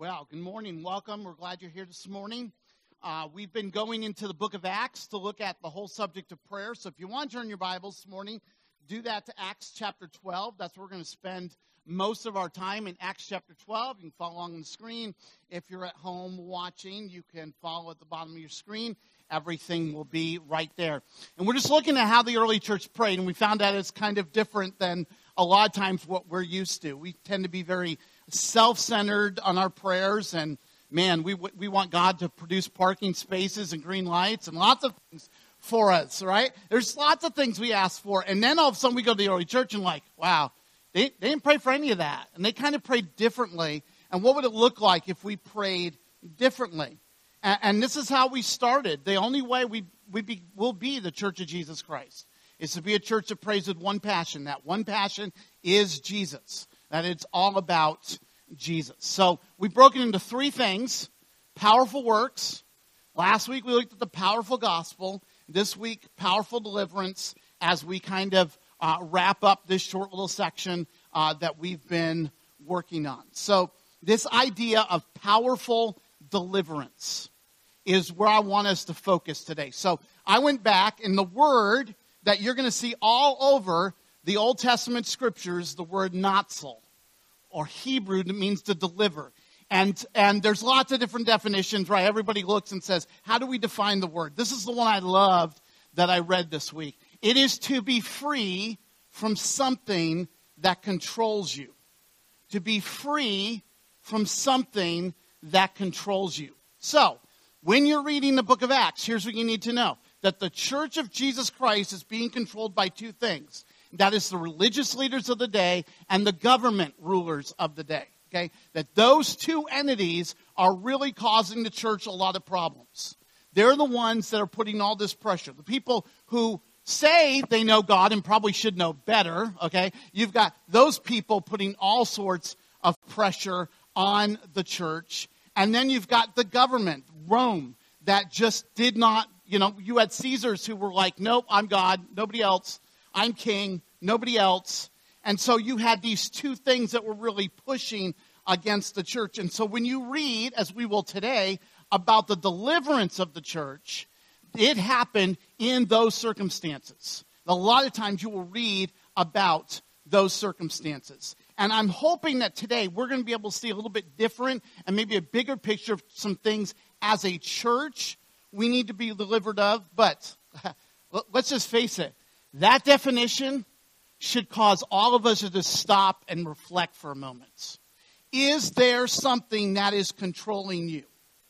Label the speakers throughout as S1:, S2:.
S1: Well, good morning. Welcome. We're glad you're here this morning. We've been going into the book of Acts to look at the whole subject of prayer. So if you want to turn your Bibles this morning, do that to Acts chapter 12. That's where we're going to spend most of our time, in Acts chapter 12. You can follow along on the screen. If you're at home watching, you can follow at the bottom of your screen. Everything will be right there. And we're just looking at how the early church prayed, and we found out it's kind of different than a lot of times what we're used to. We tend to be very self-centered on our prayers, and man, we want God to produce parking spaces and green lights and lots of things for us, right? There's lots of things we ask for, and then all of a sudden we go to the early church and like, wow, they didn't pray for any of that, and they kind of prayed differently. And what would it look like if we prayed differently? And this is how we started. The only way we'll be the Church of Jesus Christ is to be a church that prays with one passion. That one passion is Jesus. That it's all about Jesus. So we broke it into three things: powerful works. Last week we looked at the powerful gospel. This week, powerful deliverance, as we kind of wrap up this short little section that we've been working on. So this idea of powerful deliverance is where I want us to focus today. So I went back, and the word that you're going to see all over the Old Testament scriptures, the word natsal, or Hebrew, that means to deliver. And there's lots of different definitions, right? Everybody looks and says, how do we define the word? This is the one I loved that I read this week. It is to be free from something that controls you. To be free from something that controls you. So, when you're reading the book of Acts, here's what you need to know: that the Church of Jesus Christ is being controlled by two things. That is the religious leaders of the day and the government rulers of the day. Okay? That those two entities are really causing the church a lot of problems. They're the ones that are putting all this pressure. The people who say they know God and probably should know better, okay? You've got those people putting all sorts of pressure on the church. And then you've got the government, Rome, that just did not, you had Caesars who were like, nope, I'm God, nobody else. I'm king, nobody else. And so you had these two things that were really pushing against the church. And so when you read, as we will today, about the deliverance of the church, it happened in those circumstances. A lot of times you will read about those circumstances. And I'm hoping that today we're going to be able to see a little bit different and maybe a bigger picture of some things as a church we need to be delivered of. But let's just face it. That definition should cause all of us to just stop and reflect for a moment. Is there something that is controlling you?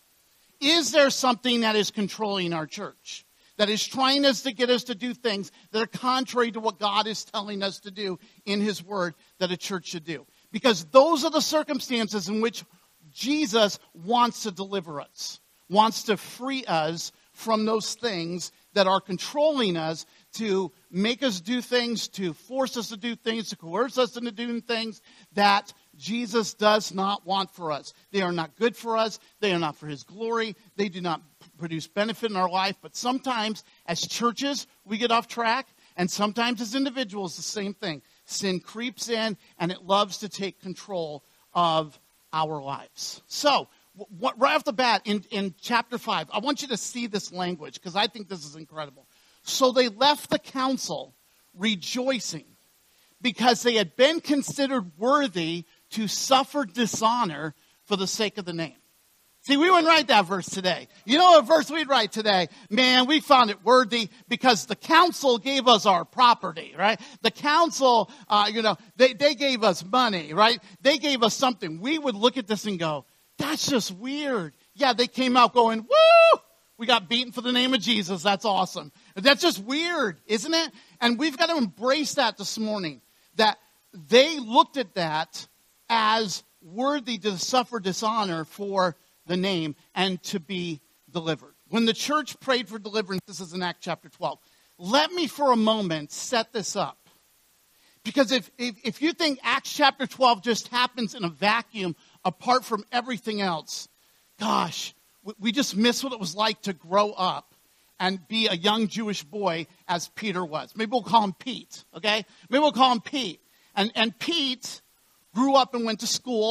S1: Is there something that is controlling our church? That is trying to get us to do things that are contrary to what God is telling us to do in His Word that a church should do? Because those are the circumstances in which Jesus wants to deliver us, wants to free us from those things that are controlling us, to make us do things, to force us to do things, to coerce us into doing things that Jesus does not want for us. They are not good for us. They are not for His glory. They do not produce benefit in our life. But sometimes, as churches, we get off track. And sometimes, as individuals, the same thing. Sin creeps in, and it loves to take control of our lives. So, right off the bat, in chapter 5, I want you to see this language, because I think this is incredible. So they left the council rejoicing, because they had been considered worthy to suffer dishonor for the sake of the name. See, we wouldn't write that verse today. You know what verse we'd write today? Man, we found it worthy because the council gave us our property, right? The council, they gave us money, right? They gave us something. We would look at this and go, that's just weird. Yeah, they came out going, woo! We got beaten for the name of Jesus. That's awesome. That's just weird, isn't it? And we've got to embrace that this morning, that they looked at that as worthy to suffer dishonor for the name and to be delivered. When the church prayed for deliverance, this is in Acts chapter 12. Let me for a moment set this up. Because if you think Acts chapter 12 just happens in a vacuum apart from everything else, gosh, we just miss what it was like to grow up and be a young Jewish boy as Peter was. Maybe we'll call him Pete, okay? Maybe we'll call him Pete. And Pete grew up and went to school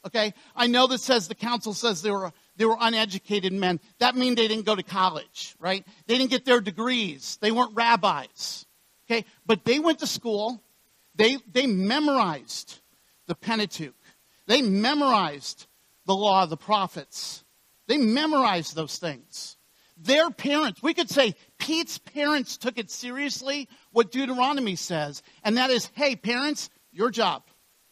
S1: Okay? I know that says the council says they were uneducated men. That means they didn't go to college, right? They didn't get their degrees. They weren't rabbis. Okay? But they went to school. They memorized the Pentateuch. They memorized the law of the prophets. They memorized those things. Their parents, we could say Pete's parents took it seriously, what Deuteronomy says, and that is, hey, parents, your job.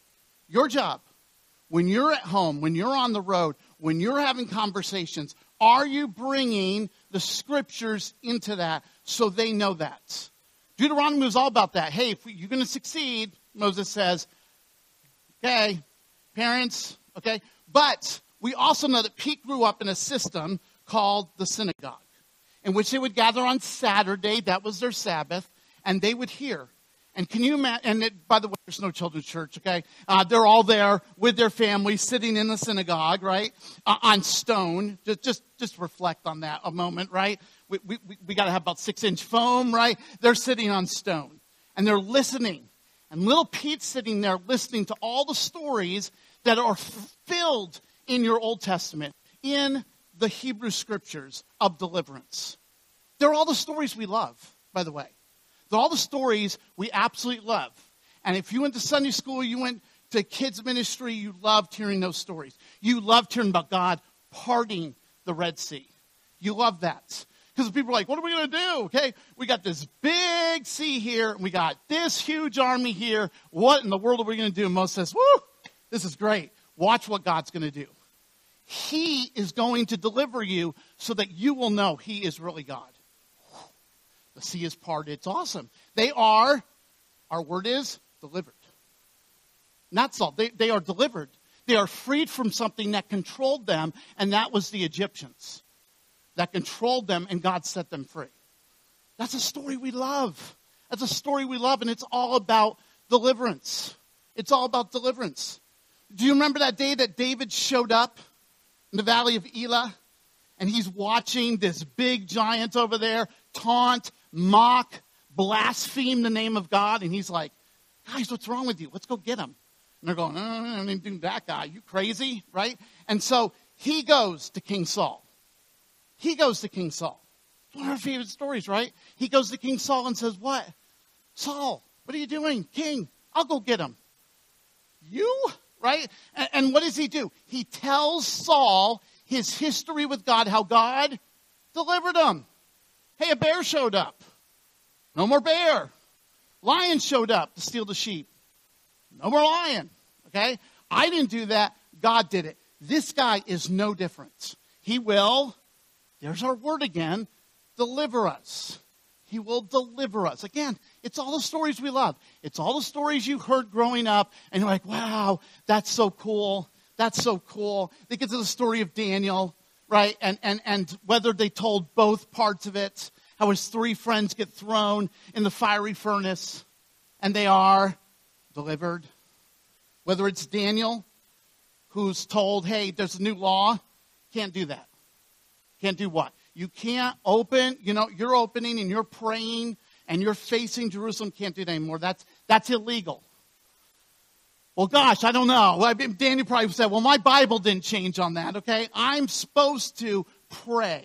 S1: When you're at home, when you're on the road, when you're having conversations, are you bringing the scriptures into that so they know that? Deuteronomy was all about that. Hey, if you're going to succeed, Moses says, okay, parents, okay. But we also know that Pete grew up in a system called the synagogue, in which they would gather on Saturday. That was their Sabbath, and they would hear. And can you imagine? And by the way, there's no children's church, okay? They're all there with their families, sitting in the synagogue, right? On stone. Just reflect on that a moment, right? We got to have about 6-inch foam, right? They're sitting on stone, and they're listening. And little Pete's sitting there listening to all the stories that are filled in your Old Testament, in the Hebrew scriptures of deliverance. They're all the stories we love, by the way. They're all the stories we absolutely love. And if you went to Sunday school, you went to kids ministry, you loved hearing those stories. You loved hearing about God parting the Red Sea. You love that. Because people are like, what are we going to do? Okay, we got this big sea here, and we got this huge army here. What in the world are we going to do? And Moses says, woo, this is great. Watch what God's going to do. He is going to deliver you so that you will know he is really God. The sea is parted. It's awesome. They are, our word is, delivered. Not solved. They are delivered. They are freed from something that controlled them, and that was the Egyptians. That controlled them, and God set them free. That's a story we love. That's a story we love, and it's all about deliverance. It's all about deliverance. Do you remember that day that David showed up in the valley of Elah? And he's watching this big giant over there taunt, mock, blaspheme the name of God. And he's like, guys, what's wrong with you? Let's go get him. And they're going, I didn't do that guy. You crazy, right? And so he goes to King Saul. It's one of our favorite stories, right? He goes to King Saul and says, what? Saul, what are you doing? King, I'll go get him. You? Right? And what does he do? He tells Saul his history with God, how God delivered him. Hey, a bear showed up. No more bear. Lion showed up to steal the sheep. No more lion. Okay? I didn't do that. God did it. This guy is no different. He will, there's our word again, deliver us. He will deliver us. Again, it's all the stories we love. It's all the stories you heard growing up, and you're like, wow, that's so cool. That's so cool. They get to the story of Daniel, right? And whether they told both parts of it, how his 3 friends get thrown in the fiery furnace, and they are delivered. Whether it's Daniel, who's told, hey, there's a new law, can't do that. Can't do what? You can't open, you're opening and you're praying and you're facing Jerusalem, can't do that anymore. That's illegal. Well, gosh, I don't know. Daniel probably said, well, my Bible didn't change on that, okay? I'm supposed to pray.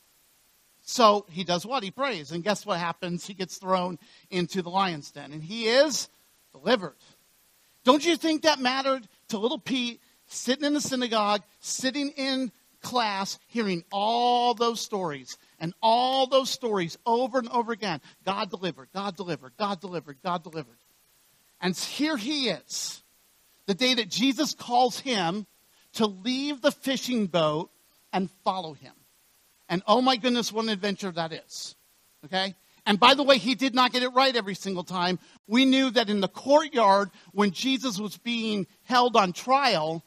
S1: So he does what? He prays. And guess what happens? He gets thrown into the lion's den. And he is delivered. Don't you think that mattered to little Pete sitting in the synagogue, sitting in class, hearing all those stories and all those stories over and over again? God delivered, God delivered, God delivered, God delivered. And here he is, the day that Jesus calls him to leave the fishing boat and follow him. And oh my goodness, what an adventure that is. Okay? And by the way, he did not get it right every single time. We knew that in the courtyard, when Jesus was being held on trial,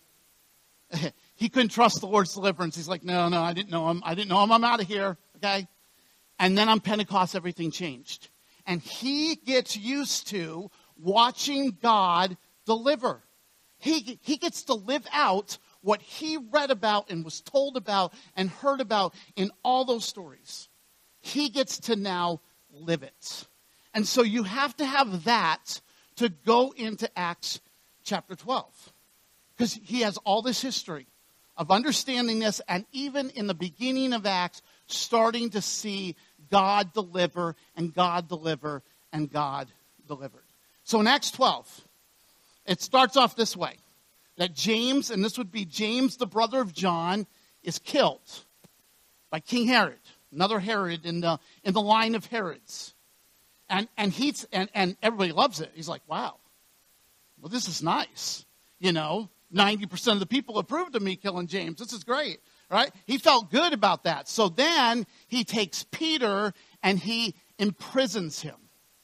S1: he couldn't trust the Lord's deliverance. He's like, no, I didn't know him. I'm out of here. Okay? And then on Pentecost, everything changed. And he gets used to watching God deliver. He gets to live out what he read about and was told about and heard about in all those stories. He gets to now live it. And so you have to have that to go into Acts chapter 12. Because he has all this history of understanding this, and even in the beginning of Acts, starting to see God deliver, and God deliver, and God delivered. So in Acts 12, it starts off this way, that James, and this would be James, the brother of John, is killed by King Herod, another Herod in the line of Herods. And everybody loves it. He's like, wow, well, this is nice. 90% of the people approved of me killing James. This is great, right? He felt good about that. So then he takes Peter and he imprisons him.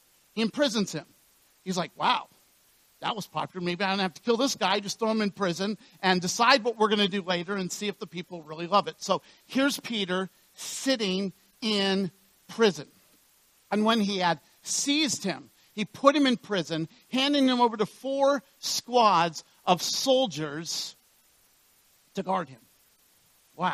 S1: He's like, wow, that was popular. Maybe I don't have to kill this guy. Just throw him in prison and decide what we're going to do later and see if the people really love it. So here's Peter sitting in prison. And when he had seized him, he put him in prison, handing him over to 4 squads of soldiers to guard him. Wow.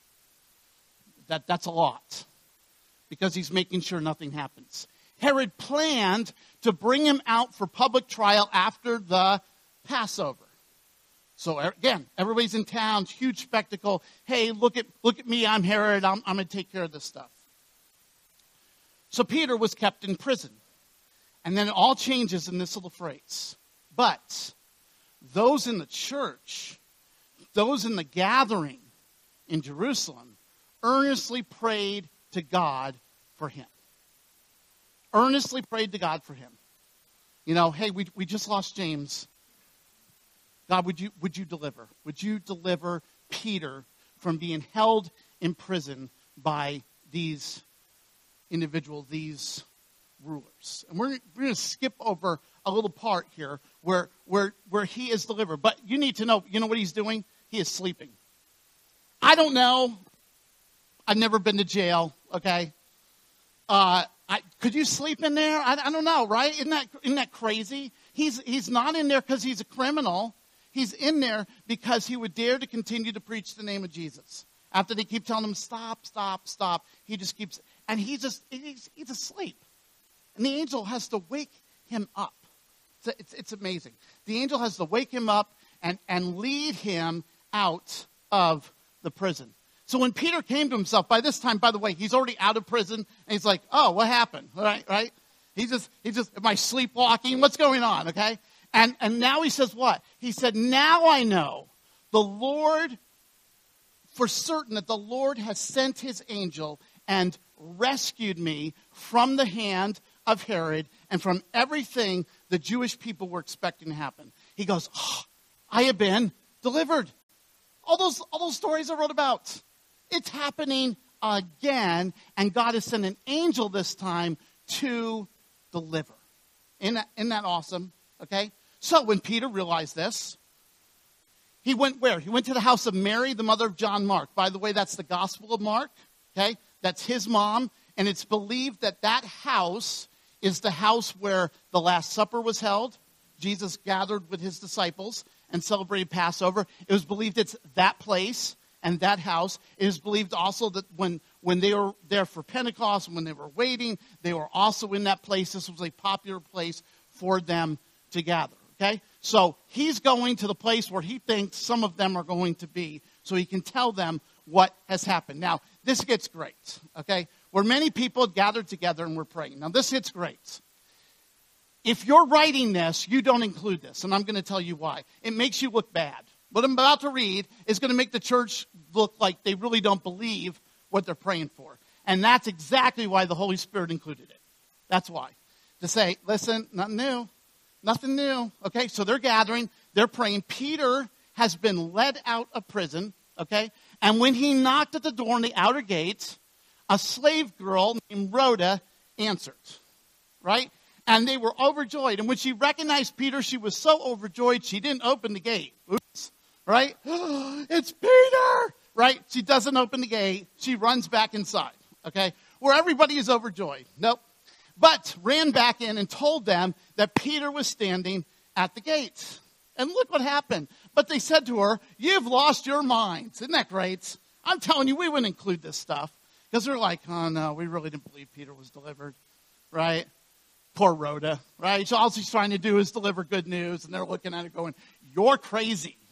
S1: That's a lot. Because he's making sure nothing happens. Herod planned to bring him out for public trial after the Passover. So again, everybody's in town, huge spectacle. Hey, look at me, I'm Herod, I'm going to take care of this stuff. So Peter was kept in prison. And then it all changes in this little phrase. But those in the church, those in the gathering in Jerusalem, earnestly prayed to God for him. Earnestly prayed to God for him. Hey, we just lost James. God, would you deliver? Would you deliver Peter from being held in prison by these individuals, these rulers? And we're going to skip over a little part here where he is delivered. But you need to know, what he's doing? He is sleeping. I don't know. I've never been to jail, okay? Could you sleep in there? I don't know, right? Isn't that crazy? He's not in there because he's a criminal. He's in there because he would dare to continue to preach the name of Jesus. After they keep telling him, stop, he just keeps, and he's asleep. And the angel has to wake him up. It's amazing. The angel has to wake him up and lead him out of the prison. So when Peter came to himself, by this time, by the way, he's already out of prison, and he's like, oh, what happened? Right? He's just, am I sleepwalking? What's going on, okay? And now he says what? He said, now I know the Lord, for certain that the Lord has sent his angel and rescued me from the hand of Herod and from everything the Jewish people were expecting to happen. He goes, I have been delivered. All those stories I wrote about. It's happening again, and God has sent an angel this time to deliver. Isn't that awesome? Okay? So when Peter realized this, he went where? He went to the house of Mary, the mother of John Mark. By the way, that's the Gospel of Mark. Okay? That's his mom, and it's believed that house is the house where the Last Supper was held. Jesus gathered with his disciples and celebrated Passover. It was believed it's that place and that house. It is believed also that when they were there for Pentecost, when they were waiting, they were also in that place. This was a popular place for them to gather. Okay? So he's going to the place where he thinks some of them are going to be so he can tell them what has happened. Now, this gets great. Okay? Where many people had gathered together and were praying. Now, this gets great. If you're writing this, you don't include this, and I'm going to tell you why. It makes you look bad. What I'm about to read is going to make the church look like they really don't believe what they're praying for. And that's exactly why the Holy Spirit included it. That's why. To say, listen, nothing new. Okay, so they're gathering, they're praying. Peter has been led out of prison, okay? And when he knocked at the door in the outer gate, a slave girl named Rhoda answered, right? And they were overjoyed. And when she recognized Peter, she was so overjoyed, she didn't open the gate. Oops, right? It's Peter, right? She doesn't open the gate. She runs back inside, okay? Where everybody is overjoyed. Nope. But ran back in and told them that Peter was standing at the gate. And look what happened. But they said to her, you've lost your minds. Isn't that great? I'm telling you, we wouldn't include this stuff. Because they're like, oh, no, we really didn't believe Peter was delivered, right? Poor Rhoda, right? So all she's trying to do is deliver good news. And they're looking at it going, you're crazy,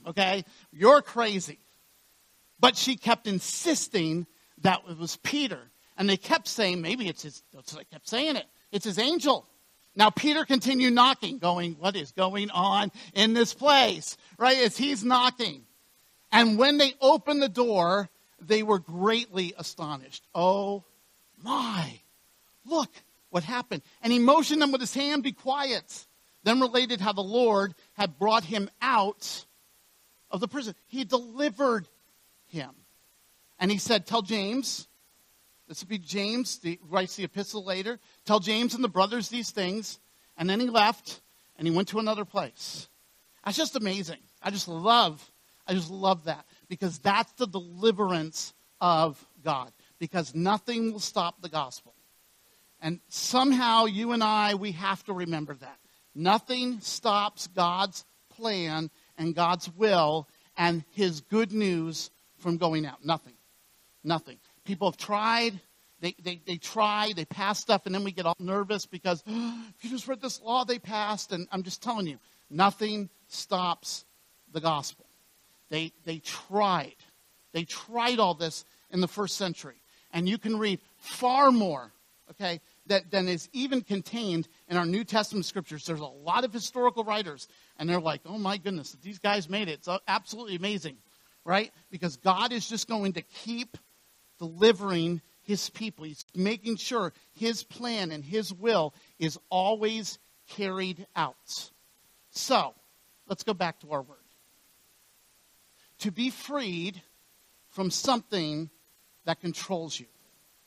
S1: okay? You're crazy. But she kept insisting that it was Peter. And they kept saying, maybe it's his, they kept saying it, it's his angel. Now, Peter continued knocking, going, what is going on in this place? Right, as he's knocking. And when they opened the door, they were greatly astonished. Oh, my, look what happened. And he motioned them with his hand, be quiet. Then related how the Lord had brought him out of the prison. He delivered him. And he said, tell James, this would be James, writes the epistle later, tell James and the brothers these things. And then he left, and he went to another place. That's just amazing. I just love that, because that's the deliverance of God, because nothing will stop the gospel. And somehow you and I, we have to remember that. Nothing stops God's plan and God's will and his good news from going out. Nothing. Nothing. People have tried. They try. They pass stuff, and then we get all nervous because, oh, if you just read this law they passed, and I'm just telling you, nothing stops the gospel. They tried. They tried all this in the first century. And you can read far more, okay, than is even contained in our New Testament scriptures. There's a lot of historical writers, and they're like, oh my goodness, these guys made it. It's absolutely amazing, right? Because God is just going to keep delivering his people. He's making sure his plan and his will is always carried out. So, let's go back to our word. To be freed from something that controls you.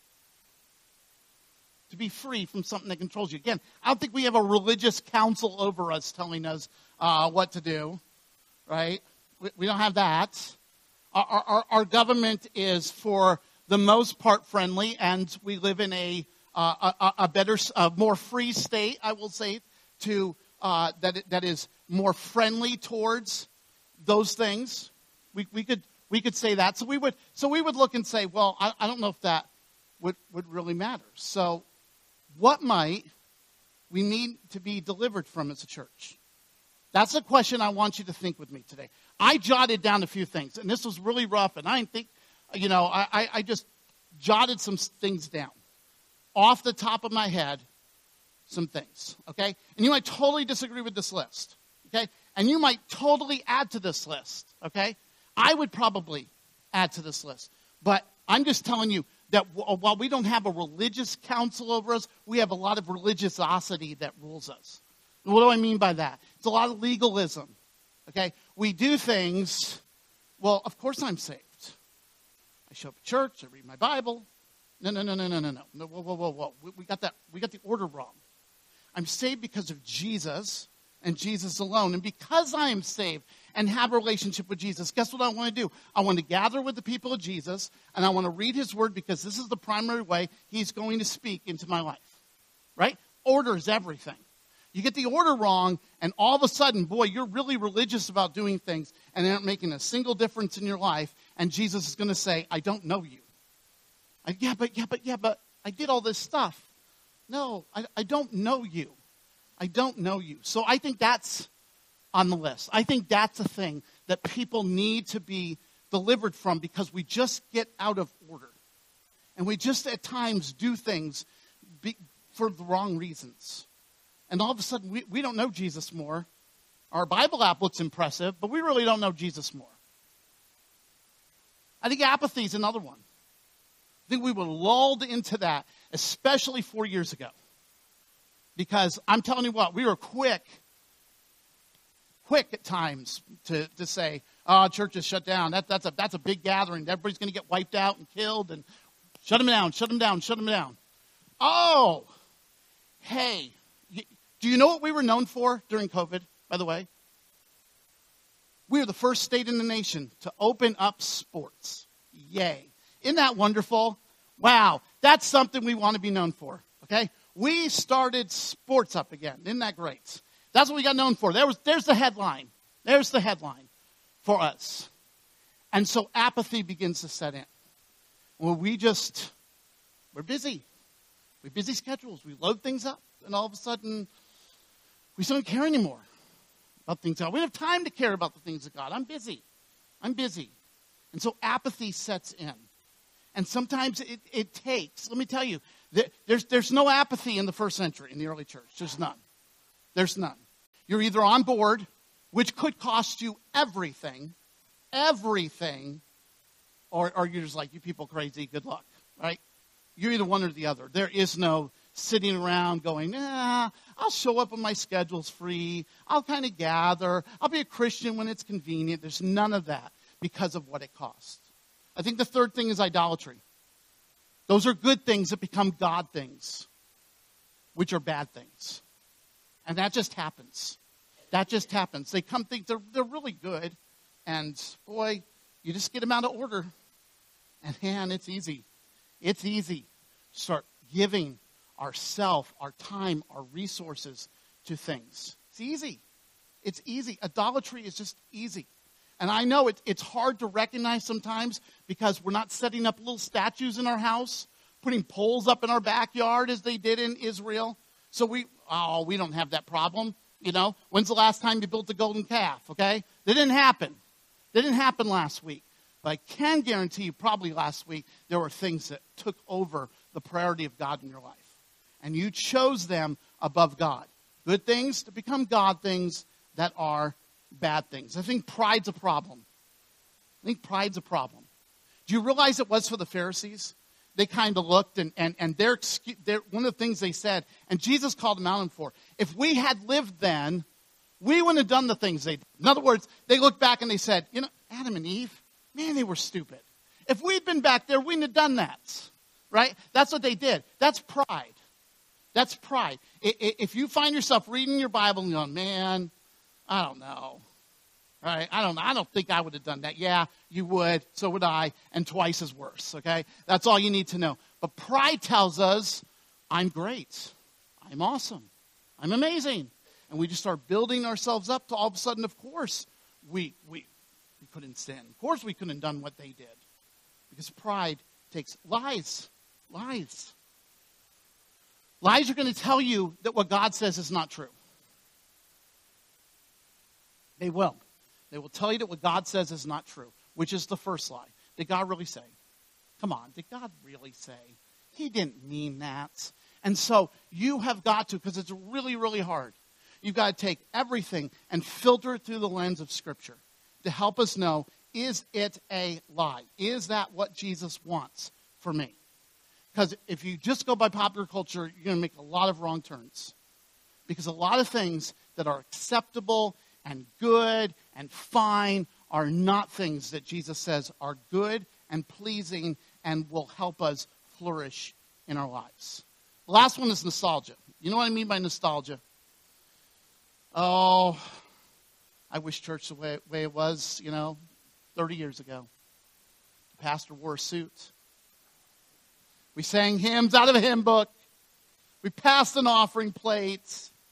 S1: To be free from something that controls you. Again, I don't think we have a religious council over us telling us what to do, right? We don't have that. Our government is, for the most part, friendly, and we live in a better, more free state, I will say, to that is more friendly towards those things. We could say that. So we would look and say, well, I don't know if that would really matter. So what might we need to be delivered from as a church? That's a question I want you to think with me today. I jotted down a few things, and this was really rough, and I didn't think, I just jotted some things down. Off the top of my head, some things, okay? And you might totally disagree with this list, okay? And you might totally add to this list, okay? I would probably add to this list. But I'm just telling you that while we don't have a religious council over us, we have a lot of religiosity that rules us. And what do I mean by that? It's a lot of legalism, okay? We do things, well, of course I'm saved. I show up at church, I read my Bible. No. Whoa. We got the order wrong. I'm saved because of Jesus and Jesus alone. And because I am saved and have a relationship with Jesus, guess what I want to do? I want to gather with the people of Jesus, and I want to read his word, because this is the primary way he's going to speak into my life, right? Order is everything. You get the order wrong, and all of a sudden, boy, you're really religious about doing things, and they're not making a single difference in your life, and Jesus is going to say, I don't know you. Yeah, but I did all this stuff. No, I don't know you. I don't know you. So I think that's on the list. I think that's a thing that people need to be delivered from, because we just get out of order. And we just at times do things for the wrong reasons. And all of a sudden, we don't know Jesus more. Our Bible app looks impressive, but we really don't know Jesus more. I think apathy is another one. I think we were lulled into that, especially 4 years ago. Because I'm telling you what, we were quick at times to say, oh, church is shut down. That's a big gathering. Everybody's going to get wiped out and killed, and shut them down. Oh, hey, do you know what we were known for during COVID, by the way? We were the first state in the nation to open up sports. Yay. Isn't that wonderful? Wow, that's something we want to be known for, okay? We started sports up again. Isn't that great? That's what we got known for. There's the headline. There's the headline for us. And so apathy begins to set in. Well, we're busy. We have busy schedules. We load things up, and all of a sudden, we don't care anymore about things of God. We don't have time to care about the things of God. I'm busy. And so apathy sets in. And sometimes it takes, let me tell you, there's no apathy in the first century, in the early church. There's none. You're either on board, which could cost you everything, or you're just like, you people crazy, good luck, right? You're either one or the other. There is no sitting around going, I'll show up when my schedule's free. I'll kind of gather. I'll be a Christian when it's convenient. There's none of that because of what it costs. I think the third thing is idolatry. Those are good things that become God things, which are bad things. And that just happens. They come think they're really good, and boy, you just get them out of order. And man, it's easy. Start giving ourself, our time, our resources to things. It's easy. Idolatry is just easy. And I know it's hard to recognize sometimes because we're not setting up little statues in our house, putting poles up in our backyard as they did in Israel. So we don't have that problem. You know, when's the last time you built a golden calf, okay? That didn't happen. Last week. But I can guarantee you probably last week there were things that took over the priority of God in your life. And you chose them above God. Good things to become God things that are bad things. I think pride's a problem. Do you realize it was for the Pharisees? They kind of looked, and one of the things they said, and Jesus called them out for, if we had lived then, we wouldn't have done the things they did. In other words, they looked back and they said, Adam and Eve, man, they were stupid. If we'd been back there, we wouldn't have done that, right? That's what they did. That's pride. If you find yourself reading your Bible and going, man, I don't know. Right? I don't think I would have done that. Yeah, you would. So would I. And twice as worse. Okay? That's all you need to know. But pride tells us, I'm great. I'm awesome. I'm amazing. And we just start building ourselves up to all of a sudden, of course, we couldn't sin. Of course we couldn't have done what they did. Because pride takes lies. Lies are going to tell you that what God says is not true. They will. They will tell you that what God says is not true, which is the first lie. Did God really say? Come on, did God really say? He didn't mean that. And so you have got to, because it's really, really hard, you've got to take everything and filter it through the lens of Scripture to help us know, is it a lie? Is that what Jesus wants for me? Because if you just go by popular culture, you're going to make a lot of wrong turns. Because a lot of things that are acceptable and good and fine are not things that Jesus says are good and pleasing and will help us flourish in our lives. The last one is nostalgia. You know what I mean by nostalgia? Oh, I wish church the way it was, 30 years ago. The pastor wore a suit. We sang hymns out of a hymn book. We passed an offering plate.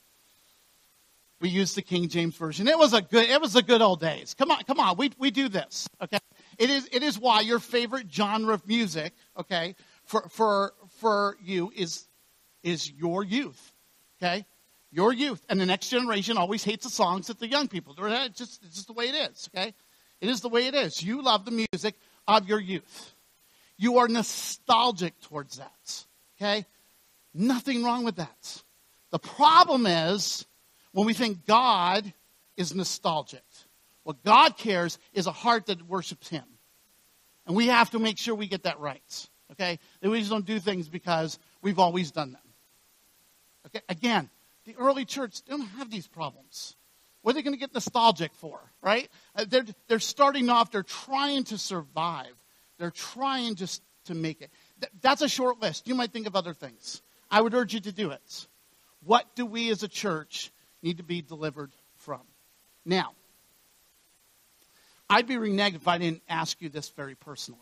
S1: We used the King James Version. It was a good old days. Come on. We do this, okay? It is why your favorite genre of music, okay, for you is your youth, okay? Your youth. And the next generation always hates the songs that the young people do. It's just the way it is, okay? It is the way it is. You love the music of your youth. You are nostalgic towards that, okay? Nothing wrong with that. The problem is when we think God is nostalgic. What God cares is a heart that worships Him. And we have to make sure we get that right, okay? That we just don't do things because we've always done them. Okay? Again, the early church, they don't have these problems. What are they going to get nostalgic for, right? They're starting off, they're trying to survive. They're trying just to make it. That's a short list. You might think of other things. I would urge you to do it. What do we as a church need to be delivered from? Now, I'd be reneged if I didn't ask you this very personally.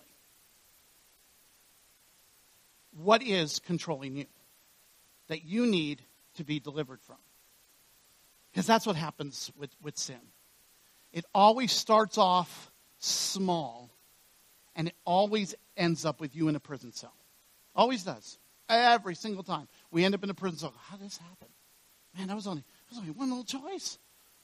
S1: What is controlling you that you need to be delivered from? Because that's what happens with sin. It always starts off small, and it always ends up with you in a prison cell. Always does. Every single time. We end up in a prison cell. How did this happen? Man, that was only one little choice.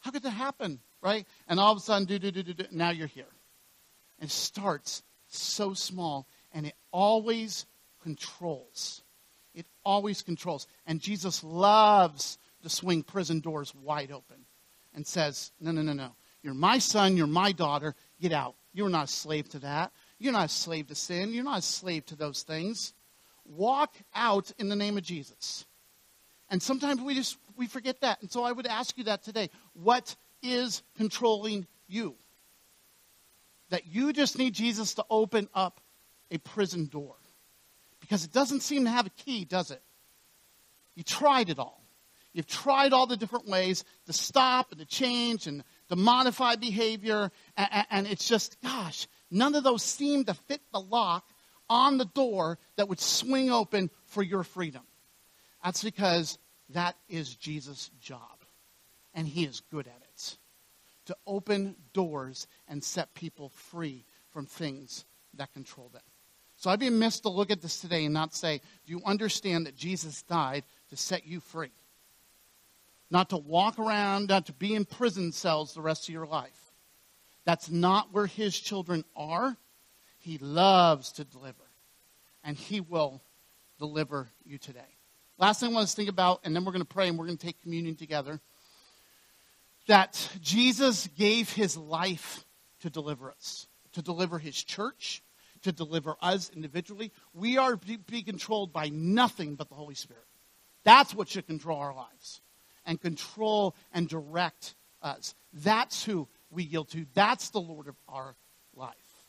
S1: How could that happen, right? And all of a sudden, now you're here. And it starts so small, and it always controls. It always controls. And Jesus loves to swing prison doors wide open and says, no. You're my son, you're my daughter, get out. You're not a slave to that. You're not a slave to sin. You're not a slave to those things. Walk out in the name of Jesus. And sometimes we forget that. And so I would ask you that today. What is controlling you? That you just need Jesus to open up a prison door. Because it doesn't seem to have a key, does it? You tried it all. You've tried all the different ways to stop and to change and to modify behavior. And it's just, gosh, none of those seem to fit the lock on the door that would swing open for your freedom. That's because that is Jesus' job. And he is good at it. To open doors and set people free from things that control them. So I'd be amiss to look at this today and not say, do you understand that Jesus died to set you free? Not to walk around, not to be in prison cells the rest of your life. That's not where his children are. He loves to deliver. And he will deliver you today. Last thing I want us to think about, and then we're going to pray and we're going to take communion together, that Jesus gave his life to deliver us, to deliver his church, to deliver us individually. We are to be controlled by nothing but the Holy Spirit. That's what should control our lives and control and direct us. That's who we yield to. That's the Lord of our life.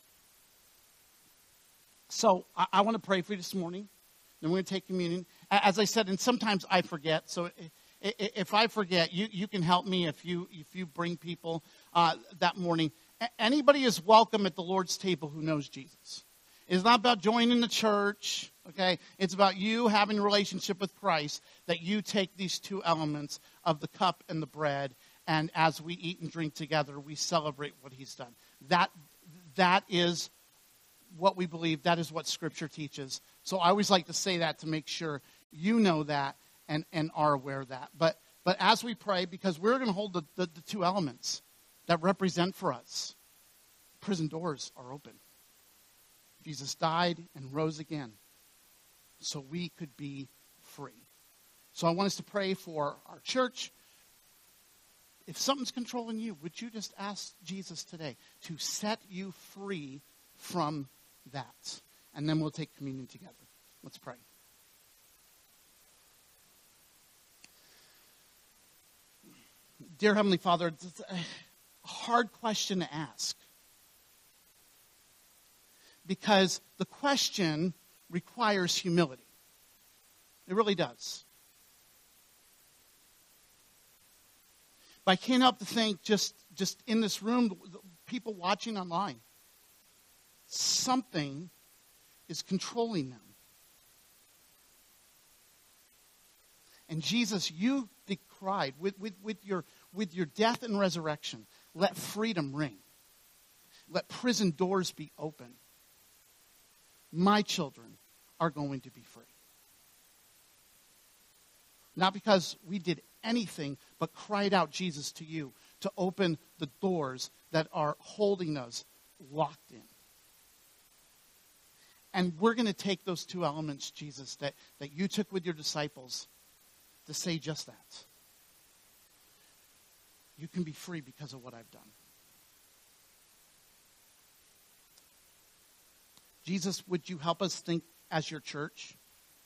S1: So I want to pray for you this morning. Then we're going to take communion. As I said, and sometimes I forget. So if I forget, you can help me if you bring people that morning. Anybody is welcome at the Lord's table who knows Jesus. It's not about joining the church, okay? It's about you having a relationship with Christ, that you take these two elements of the cup and the bread, and as we eat and drink together, we celebrate what he's done. That is what we believe. That is what Scripture teaches. So I always like to say that to make sure you know that and are aware of that. But as we pray, because we're going to hold the two elements that represent for us, prison doors are open. Jesus died and rose again so we could be free. So I want us to pray for our church. If something's controlling you, would you just ask Jesus today to set you free from that? And then we'll take communion together. Let's pray. Dear Heavenly Father, it's a hard question to ask. Because the question requires humility. It really does. But I can't help to think, just in this room, the people watching online, something is controlling them. And Jesus, you decried with your death and resurrection, let freedom ring. Let prison doors be open. My children are going to be free. Not because we did anything but cried out Jesus to you to open the doors that are holding us locked in. And we're going to take those two elements, Jesus, that you took with your disciples to say just that. You can be free because of what I've done. Jesus, would you help us think as your church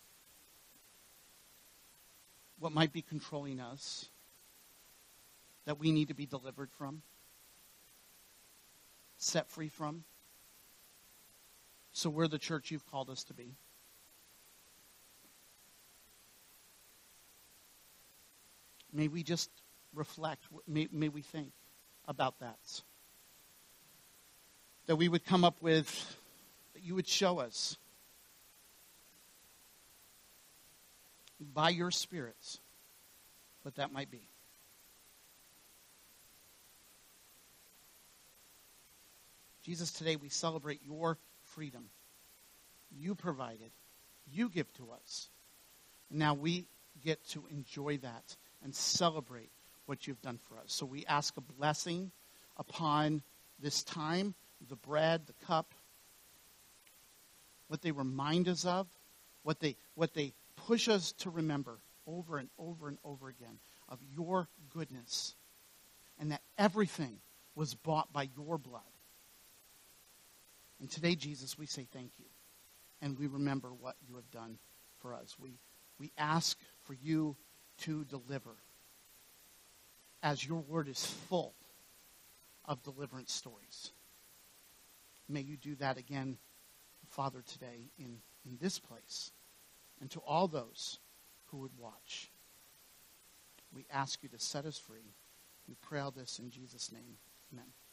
S1: what might be controlling us that we need to be delivered from, set free from, so we're the church you've called us to be. May we just reflect, may we think about that. That we would come up with, that you would show us by your spirits what that might be. Jesus, today we celebrate your freedom. You provided. You give to us. And now we get to enjoy that and celebrate what you've done for us. So we ask a blessing upon this time, the bread, the cup, what they remind us of, what they push us to remember over and over and over again of your goodness, and that everything was bought by your blood. And today, Jesus, we say thank you, and we remember what you have done for us. We ask for you to deliver, as your word is full of deliverance stories. May you do that again, Father, today in this place, and to all those who would watch. We ask you to set us free. We pray all this in Jesus' name. Amen.